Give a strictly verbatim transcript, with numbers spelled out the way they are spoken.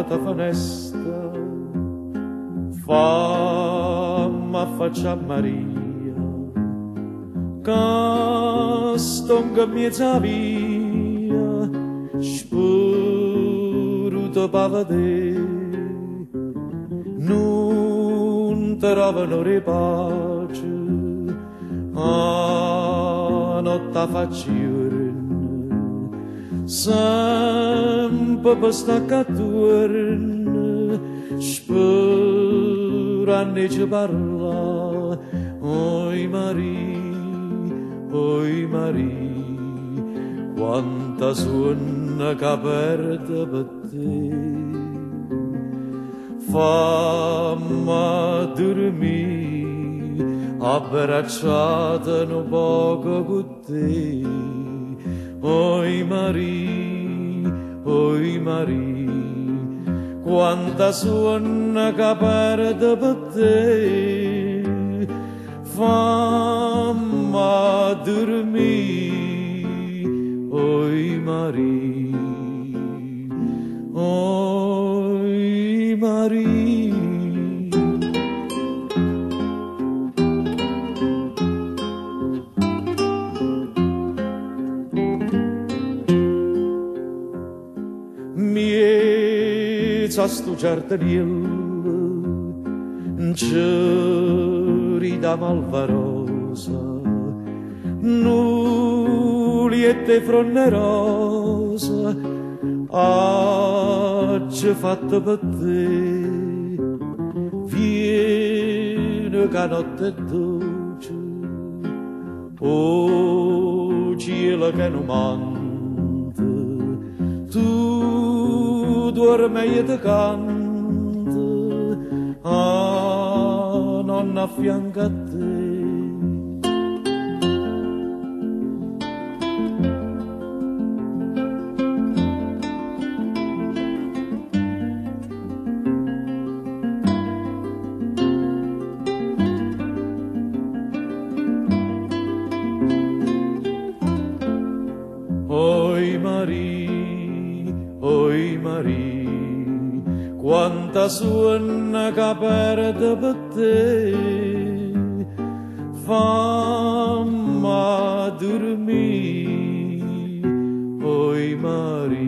ta finestra, fammi affaccia Maria, che stonga mezza via, spuru te pa vedere, non trovano ripace, a notte facciorno, sempre per stacca attorno, sperando ci parla, oi Maria, oi Maria, quanta suona che perde per te. Fammi dormire abbracciata un poco con te, oi Maria, oi Maria, quanta suona che perde per te. Fammi dormire, oi Maria, oi Maria. Miezza sto giardiniello, c'eri da malvarosa, nuliette fronnerosa, oggi fatta per te. Vieni che notte è dolce, oh cielo che non manda, tu dormi e ti canta, ah, non affianca a te. Oi Maria, oi Maria, quanta suona che perde per te. Fammi dormire, oi Maria.